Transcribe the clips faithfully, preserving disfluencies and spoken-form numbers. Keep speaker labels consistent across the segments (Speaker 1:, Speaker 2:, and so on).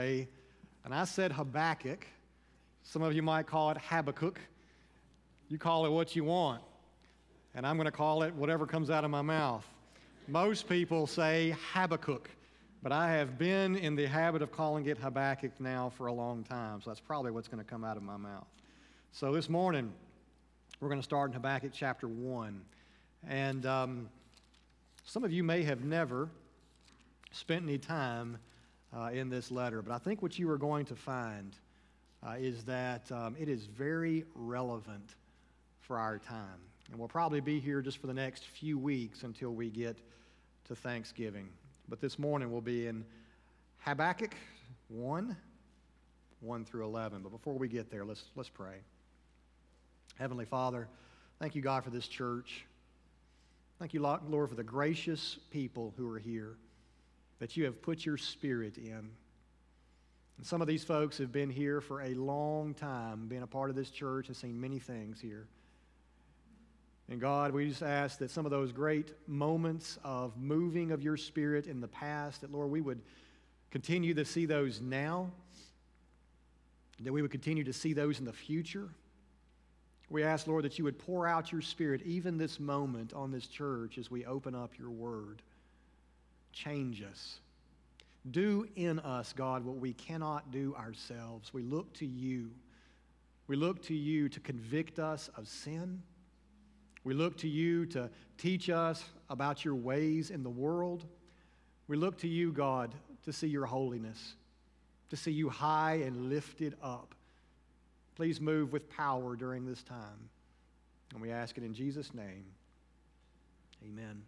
Speaker 1: And I said Habakkuk. Some of you might call it Habakkuk. You call it what you want. And I'm going to call it whatever comes out of my mouth. Most people say Habakkuk, but I have been in the habit of calling it Habakkuk now for a long time, so that's probably what's going to come out of my mouth. So this morning, we're going to start in Habakkuk chapter one. And um, some of you may have never spent any time uh, in this letter, but I think what you are going to find uh, is that um, it is very relevant for our time. And we'll probably be here just for the next few weeks until we get to Thanksgiving. But this morning we'll be in Habakkuk one, one through eleven. But before we get there, let's, let's pray. Heavenly Father, thank you, God, for this church. Thank you, Lord, for the gracious people who are here, that you have put your Spirit in. And some of these folks have been here for a long time, been a part of this church and seen many things here. And God, we just ask that some of those great moments of moving of your Spirit in the past, that, Lord, we would continue to see those now, that we would continue to see those in the future. We ask, Lord, that you would pour out your Spirit even this moment on this church as we open up your word. Change us. Do in us, God, what we cannot do ourselves. We look to you. We look to you to convict us of sin. We look to you to teach us about your ways in the world. We look to you, God, to see your holiness, to see you high and lifted up. Please move with power during this time. And we ask it in Jesus' name. Amen.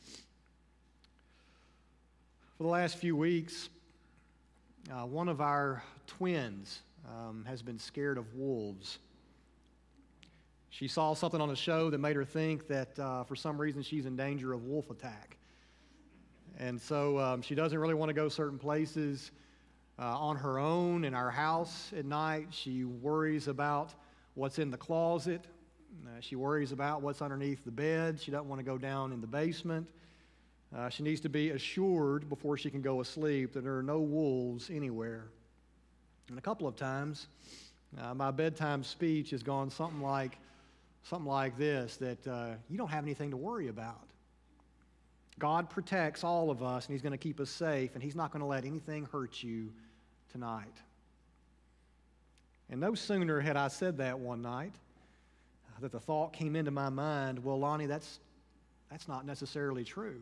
Speaker 1: For the last few weeks, uh, one of our twins um, has been scared of wolves. She saw something on a show that made her think that uh, for some reason she's in danger of wolf attack. And so um, she doesn't really want to go certain places uh, on her own in our house at night. She worries about what's in the closet. Uh, she worries about what's underneath the bed. She doesn't want to go down in the basement. Uh, she needs to be assured before she can go asleep that there are no wolves anywhere. And a couple of times, uh, my bedtime speech has gone something like, something like this, that uh, you don't have anything to worry about. God protects all of us, and he's going to keep us safe, and he's not going to let anything hurt you tonight. And no sooner had I said that one night uh, that the thought came into my mind, well, Lonnie, that's, that's not necessarily true.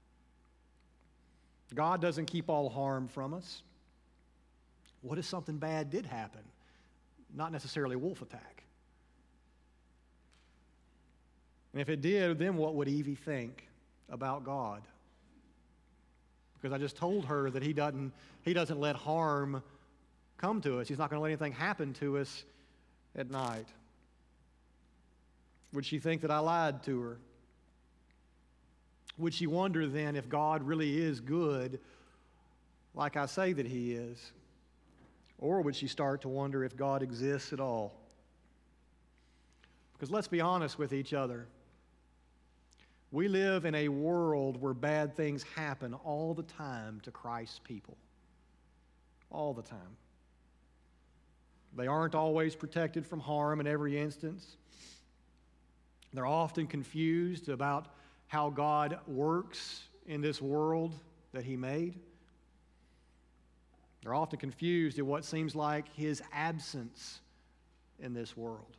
Speaker 1: God doesn't keep all harm from us. What if something bad did happen? Not necessarily a wolf attack. And if it did, then what would Evie think about God? Because I just told her that he doesn't, he doesn't let harm come to us. He's not going to let anything happen to us at night. Would she think that I lied to her? Would she wonder then if God really is good like I say that he is? Or would she start to wonder if God exists at all? Because let's be honest with each other. We live in a world where bad things happen all the time to Christ's people. All the time. They aren't always protected from harm in every instance. They're often confused about how God works in this world that he made. They're often confused at what seems like his absence in this world.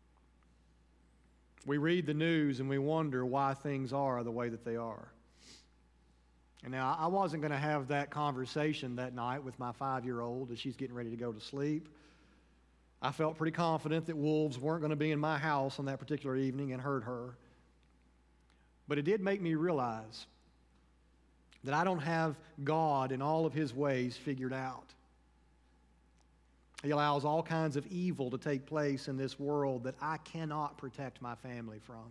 Speaker 1: We read the news and we wonder why things are the way that they are. And now, I wasn't going to have that conversation that night with my five-year-old as she's getting ready to go to sleep. I felt pretty confident that wolves weren't going to be in my house on that particular evening and hurt her. But it did make me realize that I don't have God in all of his ways figured out. He allows all kinds of evil to take place in this world that I cannot protect my family from.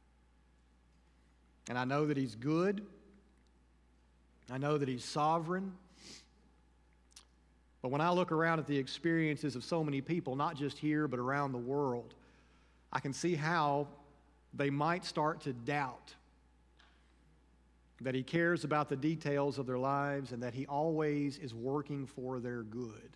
Speaker 1: And I know that he's good. I know that he's sovereign. But when I look around at the experiences of so many people, not just here but around the world, I can see how they might start to doubt that He cares about the details of their lives, and that He always is working for their good.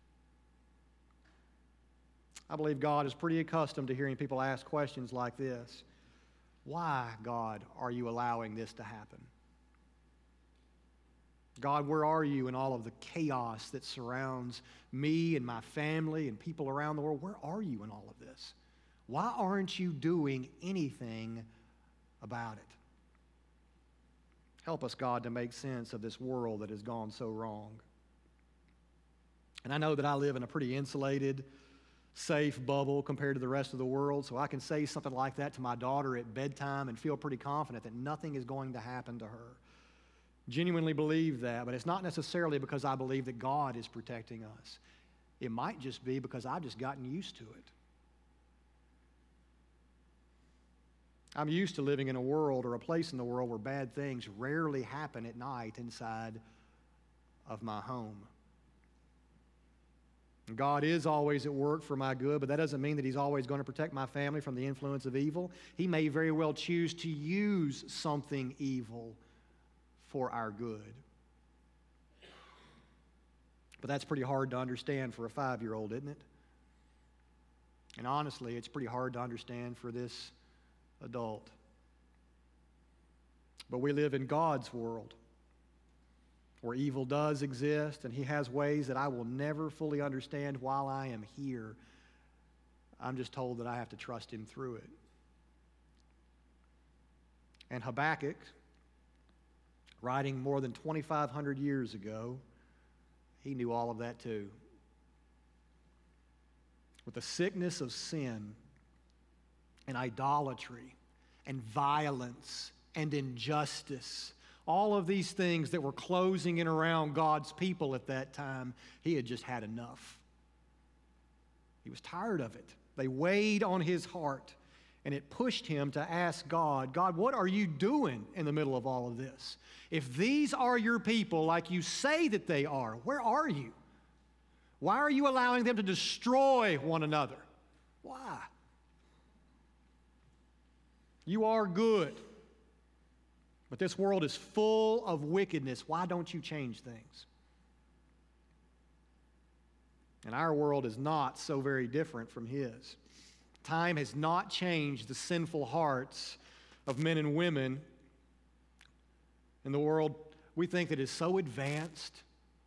Speaker 1: I believe God is pretty accustomed to hearing people ask questions like this. Why, God, are you allowing this to happen? God, where are you in all of the chaos that surrounds me and my family and people around the world? Where are you in all of this? Why aren't you doing anything about it? Help us, God, to make sense of this world that has gone so wrong. And I know that I live in a pretty insulated, safe bubble compared to the rest of the world, so I can say something like that to my daughter at bedtime and feel pretty confident that nothing is going to happen to her. Genuinely believe that, but it's not necessarily because I believe that God is protecting us. It might just be because I've just gotten used to it. I'm used to living in a world or a place in the world where bad things rarely happen at night inside of my home. God is always at work for my good, but that doesn't mean that He's always going to protect my family from the influence of evil. He may very well choose to use something evil for our good. But that's pretty hard to understand for a five-year-old, isn't it? And honestly, it's pretty hard to understand for this adult. But we live in God's world, where evil does exist, and He has ways that I will never fully understand while I am here. I'm just told that I have to trust Him through it. And Habakkuk, writing more than twenty-five hundred years ago, he knew all of that too. With the sickness of sin and idolatry and violence and injustice, all of these things that were closing in around God's people at that time, he had just had enough. He was tired of it. They weighed on his heart, and it pushed him to ask God, God, what are you doing in the middle of all of this? If these are your people like you say that they are, where are you? Why are you allowing them to destroy one another? Why? You are good. But this world is full of wickedness. Why don't you change things? And our world is not so very different from his. Time has not changed the sinful hearts of men and women in the world we think that is so advanced,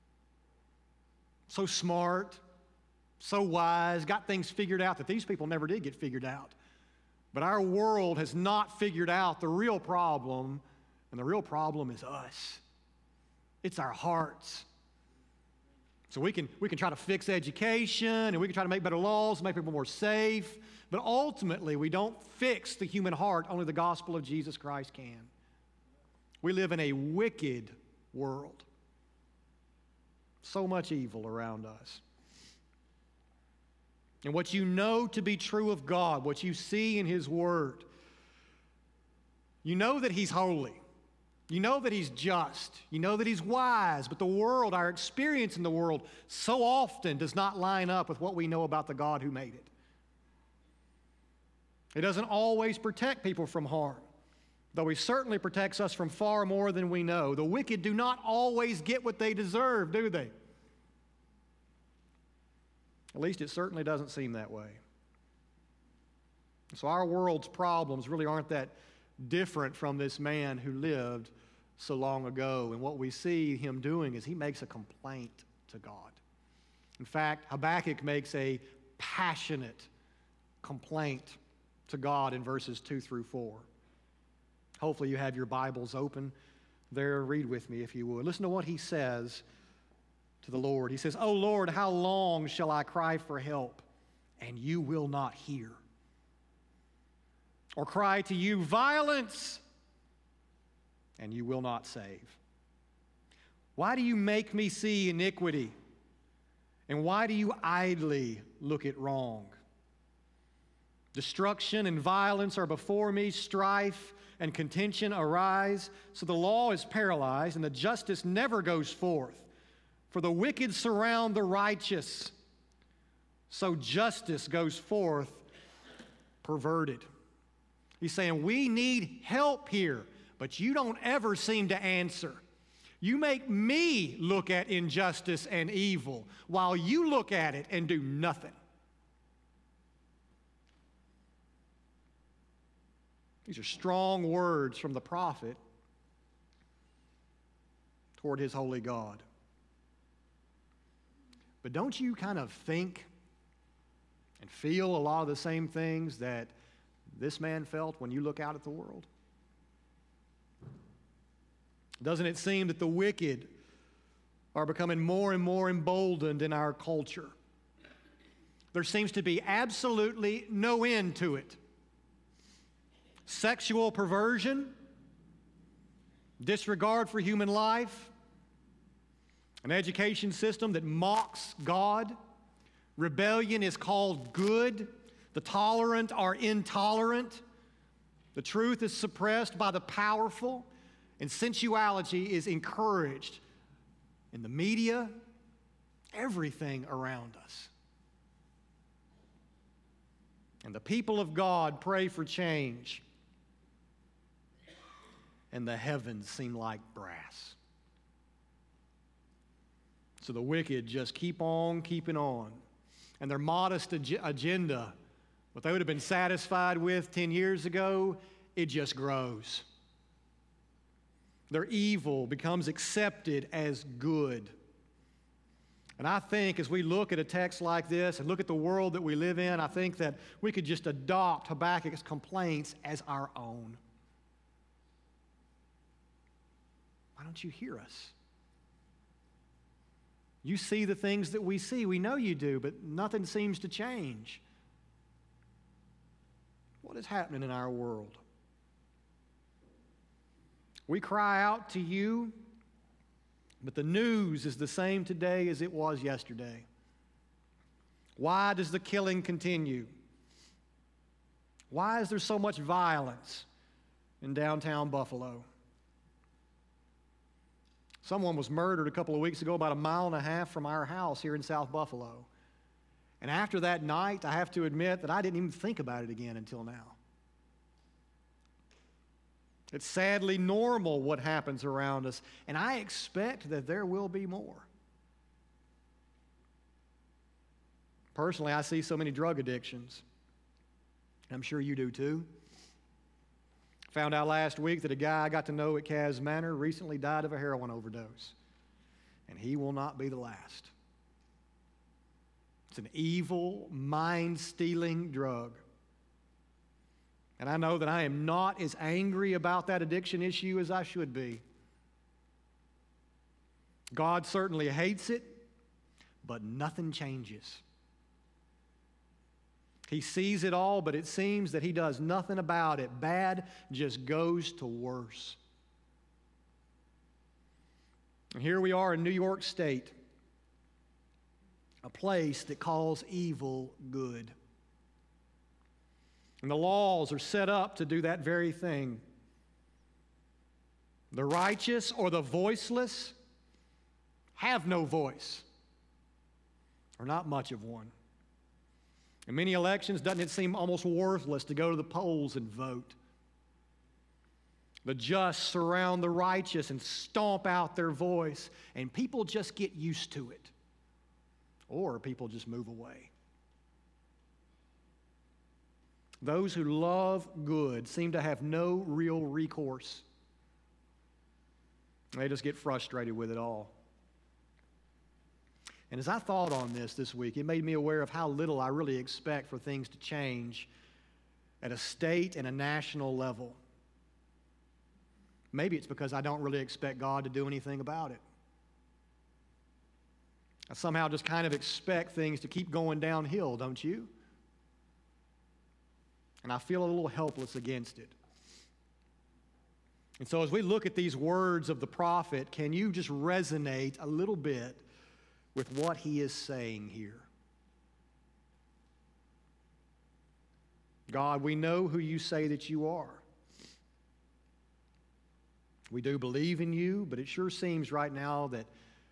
Speaker 1: so smart, so wise, got things figured out that these people never did get figured out. But our world has not figured out the real problem. And the real problem is us. It's our hearts. So we can, we can try to fix education, and we can try to make better laws, make people more safe, but ultimately we don't fix the human heart. Only the gospel of Jesus Christ can. We live in a wicked world. So much evil around us. And what you know to be true of God, what you see in His Word, you know that He's holy. You know that He's just. You know that He's wise. But the world, our experience in the world, so often does not line up with what we know about the God who made it. It doesn't always protect people from harm, though He certainly protects us from far more than we know. The wicked do not always get what they deserve, do they? At least it certainly doesn't seem that way. So our world's problems really aren't that different from this man who lived so long ago. And what we see him doing is he makes a complaint to God. In fact, Habakkuk makes a passionate complaint to God in verses two through four. Hopefully you have your Bibles open there. Read with me if you would. Listen to what he says to the Lord. He says, "O Lord, how long shall I cry for help, and you will not hear? Or cry to you, violence, and you will not save? Why do you make me see iniquity? And why do you idly look at wrong? Destruction and violence are before me, strife and contention arise. So the law is paralyzed, and the justice never goes forth. For the wicked surround the righteous, so justice goes forth perverted." He's saying we need help here. but you don't ever seem to answer. You make me look at injustice and evil while you look at it and do nothing. These are strong words from the prophet toward his holy God. But don't you kind of think and feel a lot of the same things that this man felt when you look out at the world? Doesn't it seem that the wicked are becoming more and more emboldened in our culture? There seems to be absolutely no end to it. Sexual perversion, disregard for human life, an education system that mocks God. Rebellion is called good. The tolerant are intolerant. The truth is suppressed by the powerful. And sensuality is encouraged in the media, everything around us. And the people of God pray for change. And the heavens seem like brass. So the wicked just keep on keeping on. And their modest ag- agenda, what they would have been satisfied with ten years ago, it just grows. Their evil becomes accepted as good. And I think as we look at a text like this and look at the world that we live in, I think that we could just adopt Habakkuk's complaints as our own. Why don't you hear us? You see the things that we see. We know you do, but nothing seems to change. What is happening in our world? We cry out to you, but the news is the same today as it was yesterday. Why does the killing continue? Why is there so much violence in downtown Buffalo? Someone was murdered a couple of weeks ago about a mile and a half from our house here in South Buffalo. And after that night, I have to admit that I didn't even think about it again until now. It's sadly normal what happens around us, and I expect that there will be more. Personally, I see so many drug addictions. I'm sure you do too. Found out last week that a guy I got to know at Caz Manor recently died of a heroin overdose, and he will not be the last. It's an evil, mind-stealing drug. And I know that I am not as angry about that addiction issue as I should be. God certainly hates it, but nothing changes. He sees it all, but it seems that he does nothing about it. Bad just goes to worse. And here we are in New York State, a place that calls evil good. And the laws are set up to do that very thing. The righteous or the voiceless have no voice, or not much of one. In many elections, doesn't it seem almost worthless to go to the polls and vote? The just surround the righteous and stomp out their voice, and people just get used to it. Or people just move away. Those who love good seem to have no real recourse. They just get frustrated with it all. And as I thought on this this week, it made me aware of how little I really expect for things to change at a state and a national level. Maybe it's because I don't really expect God to do anything about it. I somehow just kind of expect things to keep going downhill, don't you? And I feel a little helpless against it. And so as we look at these words of the prophet, can you just resonate a little bit with what he is saying here? God, we know who you say that you are. We do believe in you, but it sure seems right now that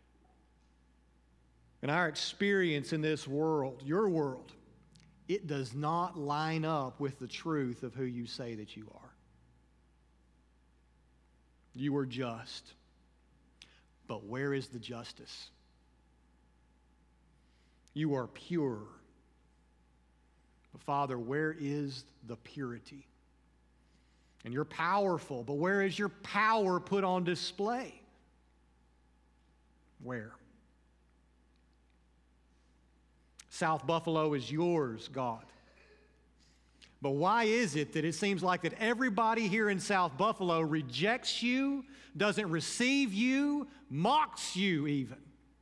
Speaker 1: in our experience in this world, your world, it does not line up with the truth of who you say that you are. You are just. But where is the justice? You are pure. But Father, where is the purity? And you're powerful, but where is your power put on display? Where? South Buffalo is yours, God. But why is it that it seems like that everybody here in South Buffalo rejects you, doesn't receive you, mocks you even?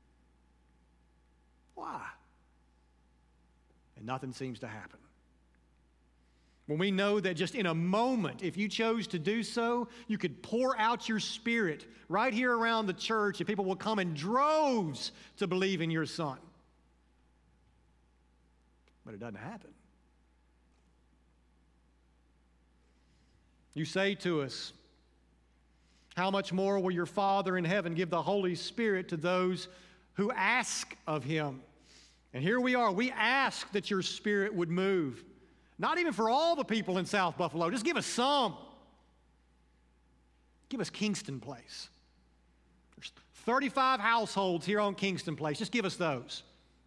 Speaker 1: Why? And nothing seems to happen. When we know that just in a moment, if you chose to do so, you could pour out your Spirit right here around the church and people will come in droves to believe in your Son. But it doesn't happen. You say to us, how much more will your Father in heaven give the Holy Spirit to those who ask of Him? And here we are. We ask that your Spirit would move. Not even for all the people in South Buffalo. Just give us some. Give us Kingston Place. There's thirty-five households here on Kingston Place. Just give us those.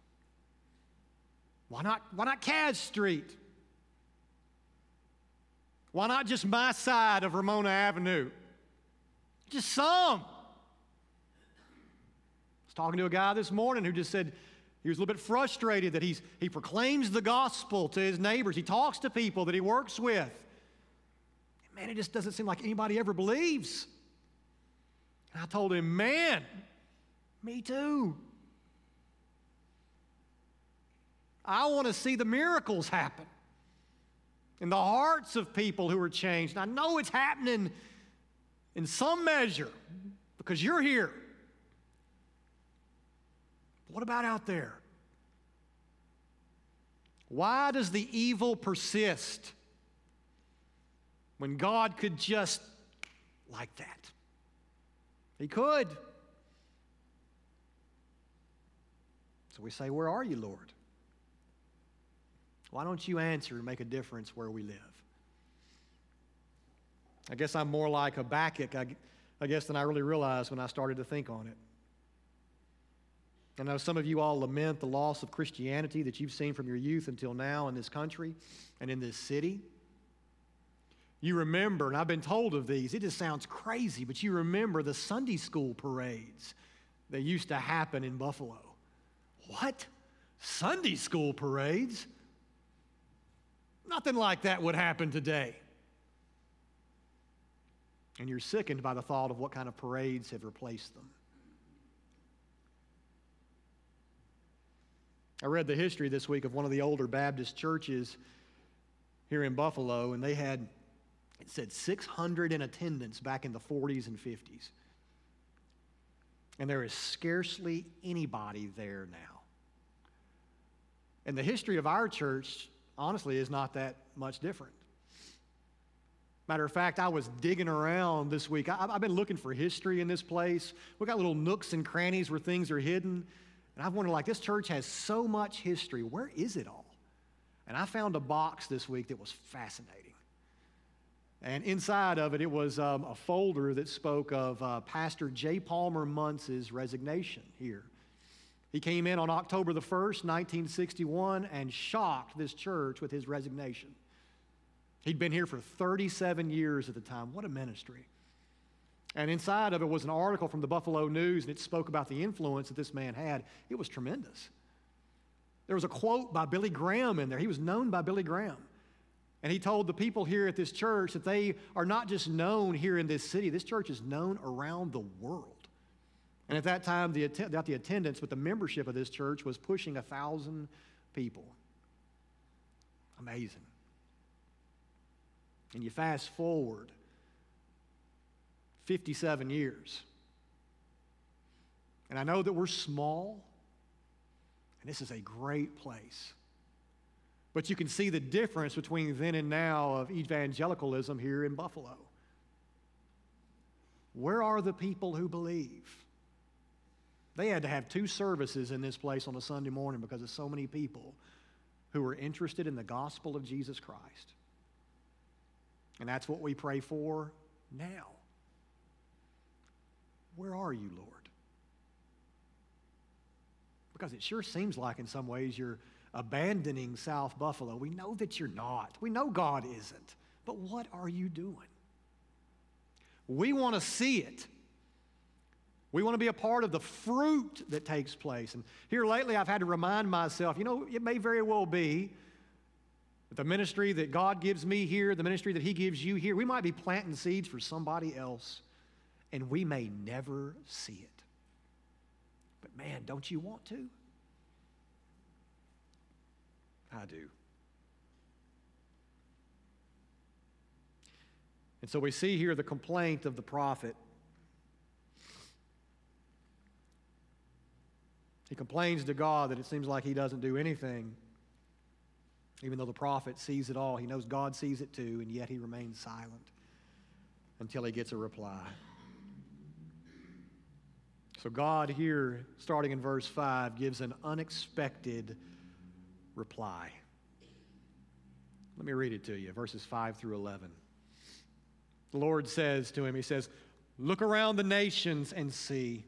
Speaker 1: Why not, why not Cass Street? Why not just my side of Ramona Avenue? Just some. I was talking to a guy this morning who just said, he was a little bit frustrated that he's, he proclaims the gospel to his neighbors. He talks to people that he works with. Man, it just doesn't seem like anybody ever believes. And I told him, man, me too. I want to see the miracles happen in the hearts of people who are changed. And I know it's happening in some measure because you're here. What about out there? Why does the evil persist when God could just like that? He could. So we say, where are you, Lord? Why don't you answer and make a difference where we live? I guess I'm more like Habakkuk, I, I guess, than I really realized when I started to think on it. I know some of you all lament the loss of Christianity that you've seen from your youth until now in this country and in this city. You remember, and I've been told of these, it just sounds crazy, but you remember the Sunday school parades that used to happen in Buffalo. What? Sunday school parades? Nothing like that would happen today. And you're sickened by the thought of what kind of parades have replaced them. I read the history this week of one of the older Baptist churches here in Buffalo, and they had, it said six hundred in attendance back in the forties and fifties. And there is scarcely anybody there now. And the history of our church, honestly, is not that much different. Matter of fact, I was digging around this week. I, I've been looking for history in this place. We've got little nooks and crannies where things are hidden. And I've wondered, like, this church has so much history. Where is it all? And I found a box this week that was fascinating. And inside of it, it was um, a folder that spoke of uh, Pastor J. Palmer Muntz's resignation here. He came in on October the first, nineteen sixty-one, and shocked this church with his resignation. He'd been here for thirty-seven years at the time. What a ministry. And inside of it was an article from the Buffalo News, and it spoke about the influence that this man had. It was tremendous. There was a quote by Billy Graham in there. He was known by Billy Graham. And he told the people here at this church that they are not just known here in this city. This church is known around the world. And at that time, the, not the attendance, but the membership of this church was pushing a thousand people. Amazing. And you fast forward fifty-seven years. And I know that we're small, and this is a great place. But you can see the difference between then and now of evangelicalism here in Buffalo. Where are the people who believe? They had to have two services in this place on a Sunday morning because of so many people who were interested in the gospel of Jesus Christ. And that's what we pray for now. where are you, Lord? Because it sure seems like in some ways you're abandoning South Buffalo. We know that you're not. We know God isn't. But what are you doing? We want to see it. We want to be a part of the fruit that takes place. And here lately I've had to remind myself, you know, it may very well be that the ministry that God gives me here, the ministry that He gives you here, we might be planting seeds for somebody else, and we may never see it. But man, don't you want to? I do. And so we see here the complaint of the prophet. He complains to God that it seems like He doesn't do anything, even though the prophet sees it all. He knows God sees it too, and yet he remains silent until he gets a reply. So God here, starting in verse five, gives an unexpected reply. Let me read it to you, verses five through eleven. The Lord says to him, He says, "Look around the nations and see.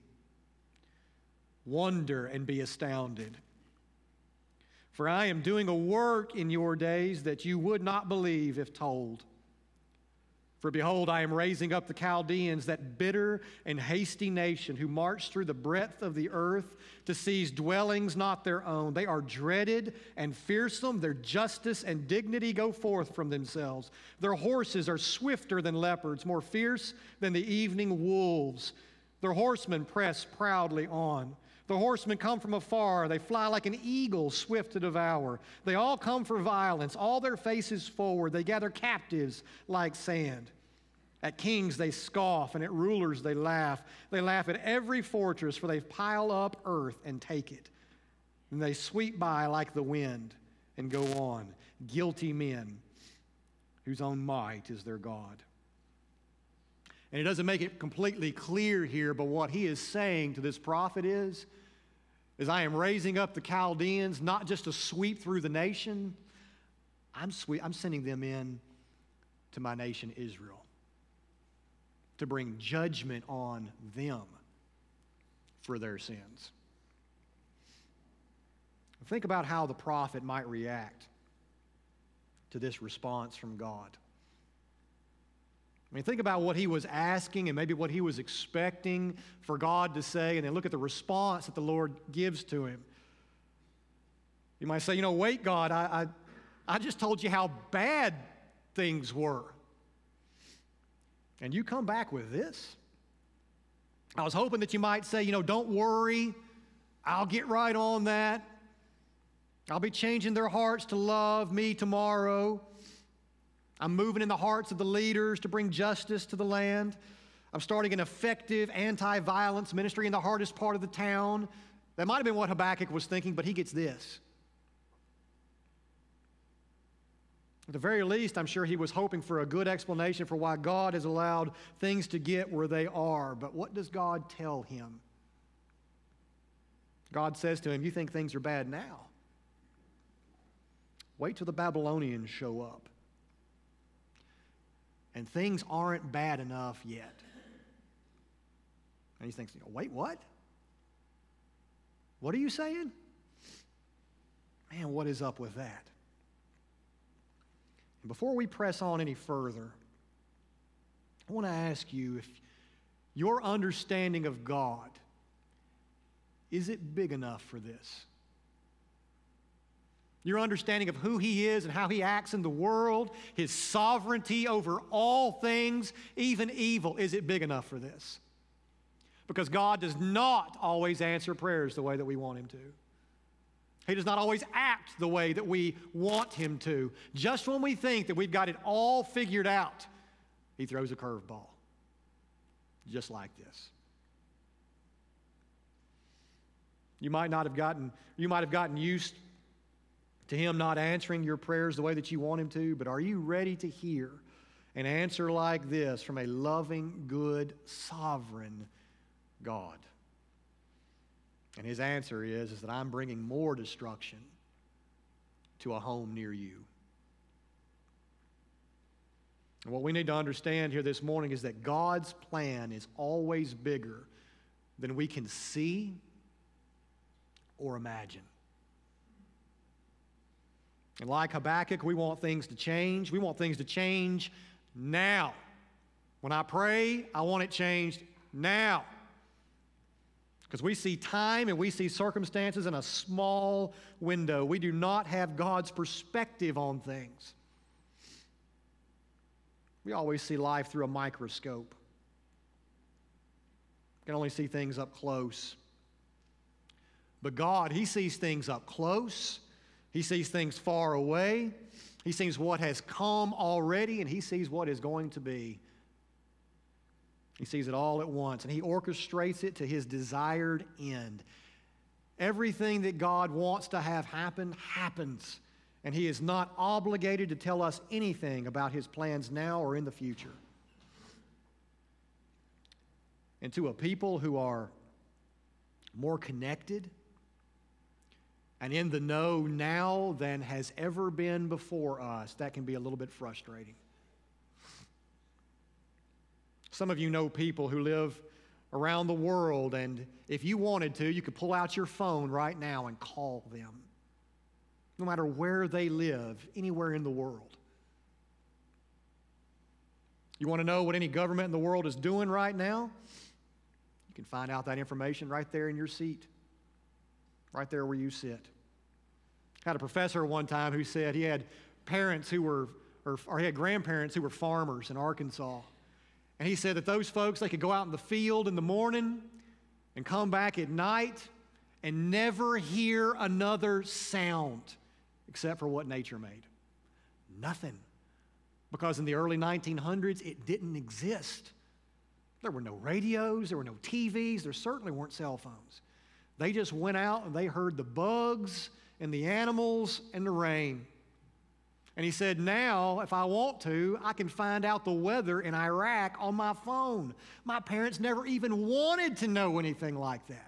Speaker 1: Wonder and be astounded. For I am doing a work in your days that you would not believe if told. For behold, I am raising up the Chaldeans, that bitter and hasty nation who march through the breadth of the earth to seize dwellings not their own. They are dreaded and fearsome. Their justice and dignity go forth from themselves. Their horses are swifter than leopards, more fierce than the evening wolves. Their horsemen press proudly on. The horsemen come from afar. They fly like an eagle, swift to devour. They all come for violence, all their faces forward. They gather captives like sand. At kings they scoff, and at rulers they laugh. They laugh at every fortress, for they pile up earth and take it. And they sweep by like the wind and go on, guilty men whose own might is their God." And it doesn't make it completely clear here, but what he is saying to this prophet is, is I am raising up the Chaldeans not just to sweep through the nation. I'm, sweep, I'm sending them in to my nation Israel to bring judgment on them for their sins. Think about how the prophet might react to this response from God. I mean, think about what he was asking and maybe what he was expecting for God to say, and then look at the response that the Lord gives to him. You might say, you know, wait, God, I, I, I just told you how bad things were. And you come back with this? I was hoping that you might say, you know, don't worry, I'll get right on that. I'll be changing their hearts to love me tomorrow. I'm moving in the hearts of the leaders to bring justice to the land. I'm starting an effective anti-violence ministry in the hardest part of the town. That might have been what Habakkuk was thinking, but he gets this. At the very least, I'm sure he was hoping for a good explanation for why God has allowed things to get where they are. But what does God tell him? God says to him, you think things are bad now? Wait till the Babylonians show up. And things aren't bad enough yet. And he thinks, wait, what? What are you saying? Man, what is up with that? And before we press on any further, I want to ask you if your understanding of God, is it big enough for this? Your understanding of who He is and how He acts in the world, His sovereignty over all things, even evil, is it big enough for this? Because God does not always answer prayers the way that we want Him to. He does not always act the way that we want Him to. Just when we think that we've got it all figured out, He throws a curveball. Just like this. You might not have gotten, you might have gotten used to Him not answering your prayers the way that you want Him to, but are you ready to hear an answer like this from a loving, good, sovereign God? And His answer is, is that I'm bringing more destruction to a home near you. And what we need to understand here this morning is that God's plan is always bigger than we can see or imagine. And like Habakkuk, we want things to change. We want things to change now. When I pray, I want it changed now. Because we see time and we see circumstances in a small window. We do not have God's perspective on things. We always see life through a microscope. We can only see things up close. But God, He sees things up close. He sees things far away. He sees what has come already, and He sees what is going to be. He sees it all at once, and He orchestrates it to His desired end. Everything that God wants to have happen, happens. And He is not obligated to tell us anything about His plans now or in the future. And to a people who are more connected and in the know now than has ever been before us, that can be a little bit frustrating. Some of you know people who live around the world, and if you wanted to, you could pull out your phone right now and call them, no matter where they live, anywhere in the world. You want to know what any government in the world is doing right now? You can find out that information right there in your seat, right there where you sit. I had a professor one time who said he had parents who were, or, or he had grandparents who were farmers in Arkansas. And he said that those folks, they could go out in the field in the morning and come back at night and never hear another sound except for what nature made. Nothing. Because in the early nineteen hundreds, it didn't exist. There were no radios, there were no T Vs, there certainly weren't cell phones. They just went out and they heard the bugs and the animals and the rain. And he said, now, if I want to, I can find out the weather in Iraq on my phone. My parents never even wanted to know anything like that.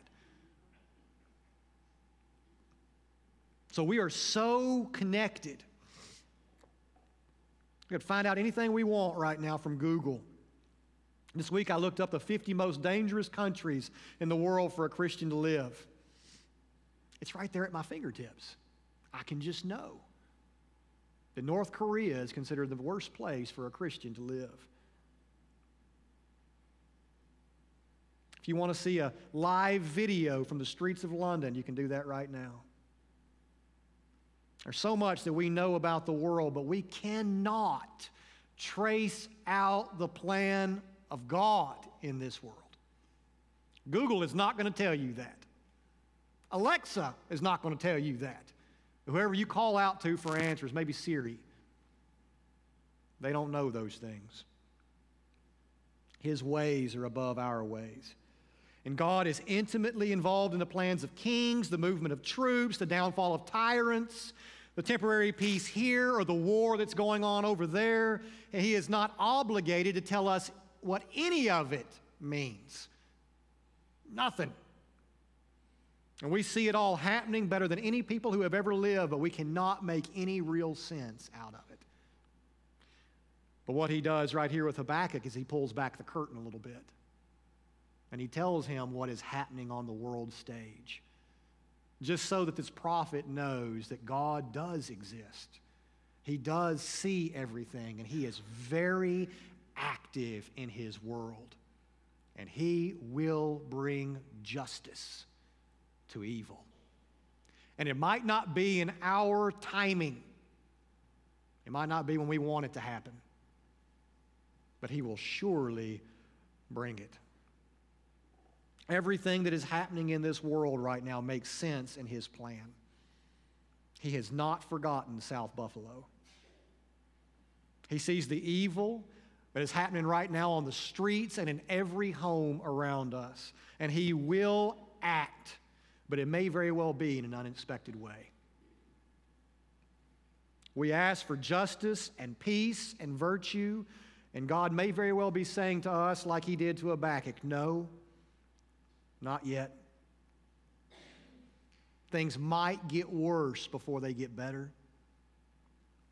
Speaker 1: So we are so connected. We could find out anything we want right now from Google. This week I looked up the fifty most dangerous countries in the world for a Christian to live. It's right there at my fingertips. I can just know that North Korea is considered the worst place for a Christian to live. If you want to see a live video from the streets of London, you can do that right now. There's so much that we know about the world, but we cannot trace out the plan of God in this world. Google is not going to tell you that. Alexa is not going to tell you that. Whoever you call out to for answers, maybe Siri, they don't know those things. His ways are above our ways. And God is intimately involved in the plans of kings, the movement of troops, the downfall of tyrants, the temporary peace here or the war that's going on over there. And He is not obligated to tell us what any of it means. Nothing. And we see it all happening better than any people who have ever lived, but we cannot make any real sense out of it. But what he does right here with Habakkuk is he pulls back the curtain a little bit. And he tells him what is happening on the world stage, just so that this prophet knows that God does exist. He does see everything, and He is very active in His world. And He will bring justice to evil. And it might not be in our timing. It might not be when we want it to happen. But He will surely bring it. Everything that is happening in this world right now makes sense in His plan. He has not forgotten South Buffalo. He sees the evil that is happening right now on the streets and in every home around us. And He will act. But it may very well be in an unexpected way. We ask for justice and peace and virtue, and God may very well be saying to us, like He did to Habakkuk, no, not yet. Things might get worse before they get better.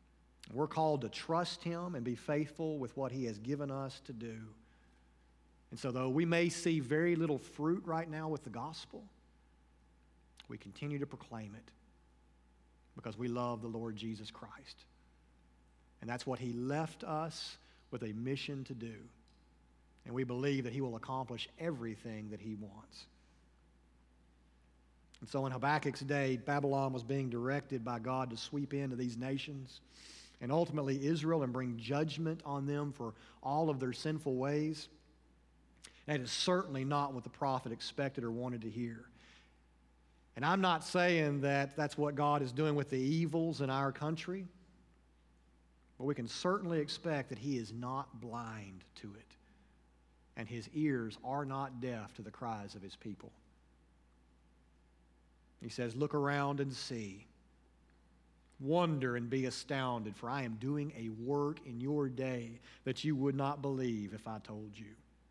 Speaker 1: We're called to trust Him and be faithful with what He has given us to do. And so though we may see very little fruit right now with the gospel, we continue to proclaim it because we love the Lord Jesus Christ. And that's what he left us with a mission to do. And we believe that he will accomplish everything that he wants. And so in Habakkuk's day, Babylon was being directed by God to sweep into these nations and ultimately Israel and bring judgment on them for all of their sinful ways. That is certainly not what the prophet expected or wanted to hear. And I'm not saying that that's what God is doing with the evils in our country, but we can certainly expect that he is not blind to it, and his ears are not deaf to the cries of his people. He says, look around and see. Wonder and be astounded, for I am doing a work in your day that you would not believe if I told you.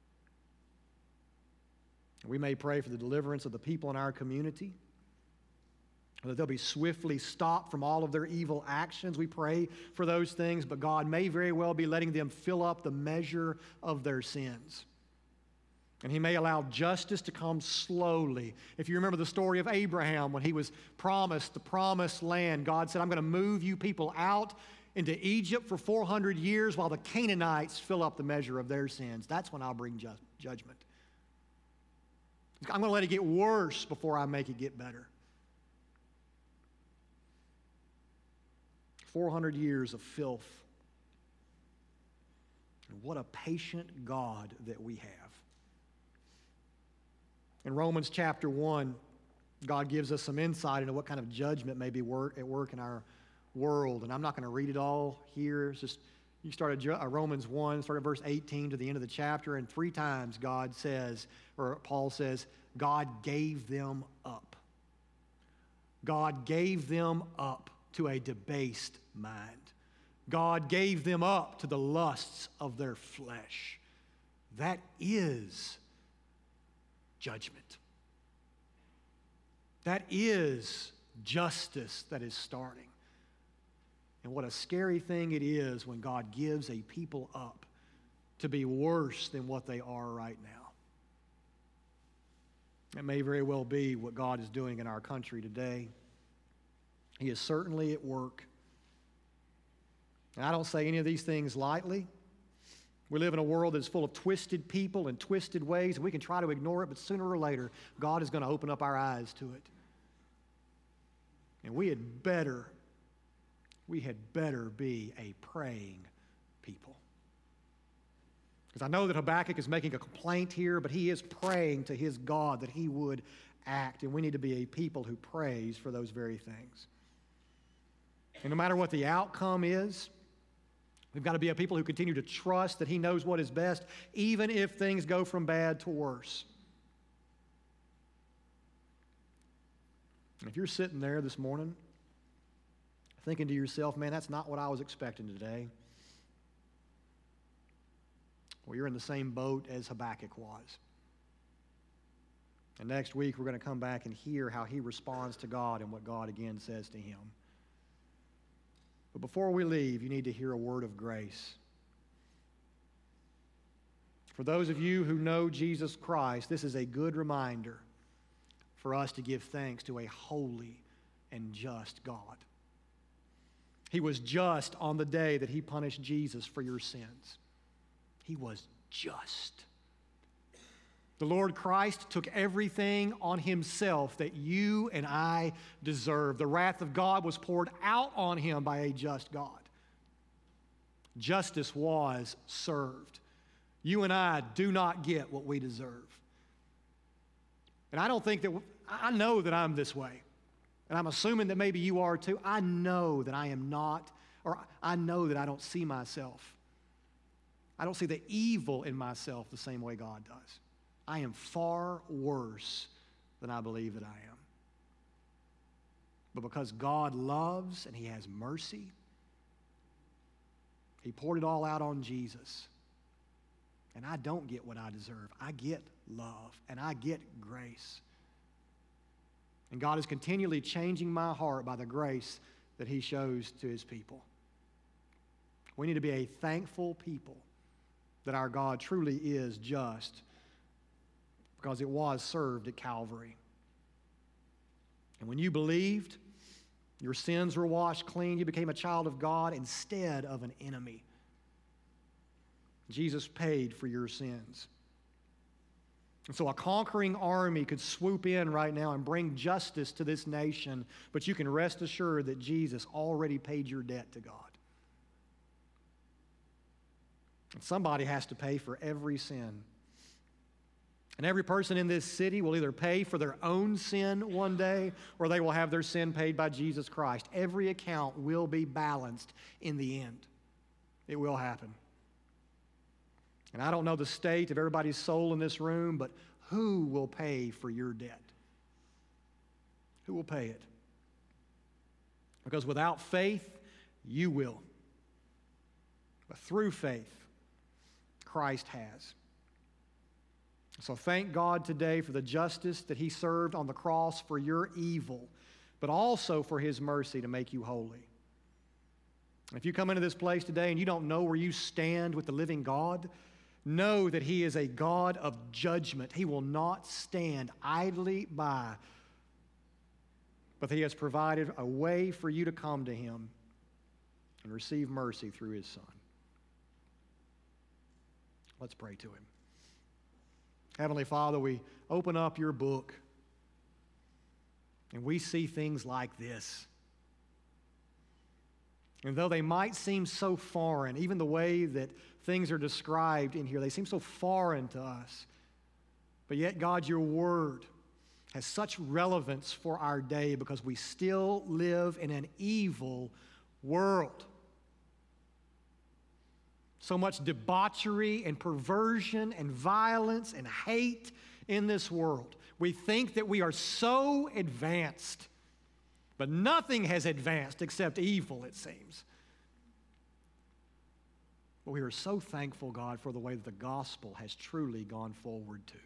Speaker 1: We may pray for the deliverance of the people in our community, that they'll be swiftly stopped from all of their evil actions. We pray for those things, but God may very well be letting them fill up the measure of their sins. And he may allow justice to come slowly. If you remember the story of Abraham, when he was promised the promised land, God said, I'm going to move you people out into Egypt for four hundred years while the Canaanites fill up the measure of their sins. That's when I'll bring ju- judgment. I'm going to let it get worse before I make it get better. four hundred years of filth. And what a patient God that we have. In Romans chapter one, God gives us some insight into what kind of judgment may be work, at work in our world. And I'm not going to read it all here. It's just, you start at Romans one, start at verse eighteen to the end of the chapter, and three times God says, or Paul says, God gave them up. God gave them up to a debased mind. God gave them up to the lusts of their flesh. That is judgment. That is justice that is starting. And what a scary thing it is when God gives a people up to be worse than what they are right now. It may very well be what God is doing in our country today. He is certainly at work. And I don't say any of these things lightly. We live in a world that's full of twisted people and twisted ways, and we can try to ignore it, but sooner or later, God is going to open up our eyes to it. And we had better, we had better be a praying people. Because I know that Habakkuk is making a complaint here, but he is praying to his God that he would act, and we need to be a people who prays for those very things. And no matter what the outcome is, we've got to be a people who continue to trust that he knows what is best, even if things go from bad to worse. And if you're sitting there this morning thinking to yourself, man, that's not what I was expecting today, well, you're in the same boat as Habakkuk was. And next week, we're going to come back and hear how he responds to God and what God again says to him. But before we leave, you need to hear a word of grace. For those of you who know Jesus Christ, this is a good reminder for us to give thanks to a holy and just God. He was just on the day that he punished Jesus for your sins. He was just. The Lord Christ took everything on himself that you and I deserve. The wrath of God was poured out on him by a just God. Justice was served. You and I do not get what we deserve. And I don't think that, I know that I'm this way. And I'm assuming that maybe you are too. I know that I am not, or I know that I don't see myself. I don't see the evil in myself the same way God does. I am far worse than I believe that I am. But because God loves and he has mercy, he poured it all out on Jesus. And I don't get what I deserve. I get love and I get grace. And God is continually changing my heart by the grace that he shows to his people. We need to be a thankful people that our God truly is just because it was served at Calvary. And when you believed, your sins were washed clean. You became a child of God instead of an enemy. Jesus paid for your sins. And so a conquering army could swoop in right now and bring justice to this nation, but you can rest assured that Jesus already paid your debt to God. And somebody has to pay for every sin. And every person in this city will either pay for their own sin one day, or they will have their sin paid by Jesus Christ. Every account will be balanced in the end. It will happen. And I don't know the state of everybody's soul in this room, but who will pay for your debt? Who will pay it? Because without faith, you will. But through faith, Christ has. So thank God today for the justice that He served on the cross for your evil, but also for His mercy to make you holy. If you come into this place today and you don't know where you stand with the living God, know that He is a God of judgment. He will not stand idly by, but He has provided a way for you to come to Him and receive mercy through His Son. Let's pray to Him. Heavenly Father, we open up your book and we see things like this. And though they might seem so foreign, even the way that things are described in here, they seem so foreign to us. But yet, God, your word has such relevance for our day because we still live in an evil world. So much debauchery and perversion and violence and hate in this world. We think that we are so advanced, but nothing has advanced except evil, it seems. But we are so thankful, God, for the way that the gospel has truly gone forward too.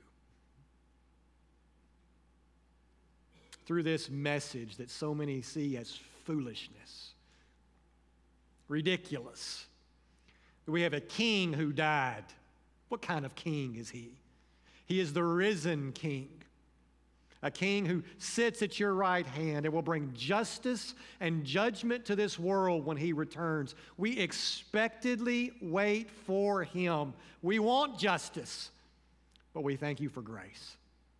Speaker 1: Through this message that so many see as foolishness, ridiculous. We have a king who died. What kind of king is he? He is the risen king. A king who sits at your right hand and will bring justice and judgment to this world when he returns. We expectedly wait for him. We want justice, but we thank you for grace.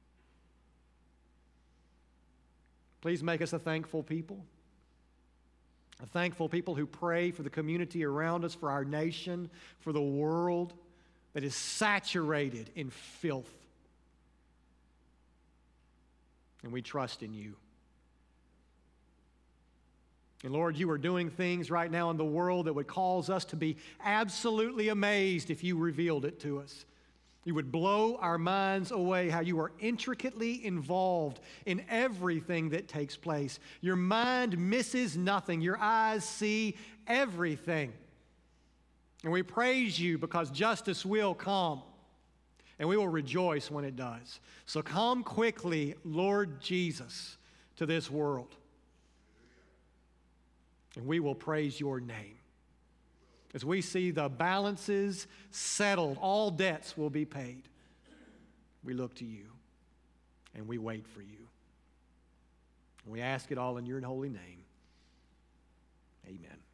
Speaker 1: Please make us a thankful people. A thankful people who pray for the community around us, for our nation, for the world that is saturated in filth. And we trust in you. And Lord, you are doing things right now in the world that would cause us to be absolutely amazed if you revealed it to us. You would blow our minds away how you are intricately involved in everything that takes place. Your mind misses nothing. Your eyes see everything. And we praise you because justice will come, and we will rejoice when it does. So come quickly, Lord Jesus, to this world, and we will praise your name. As we see the balances settled, all debts will be paid. We look to you and we wait for you. And we ask it all in your holy name. Amen.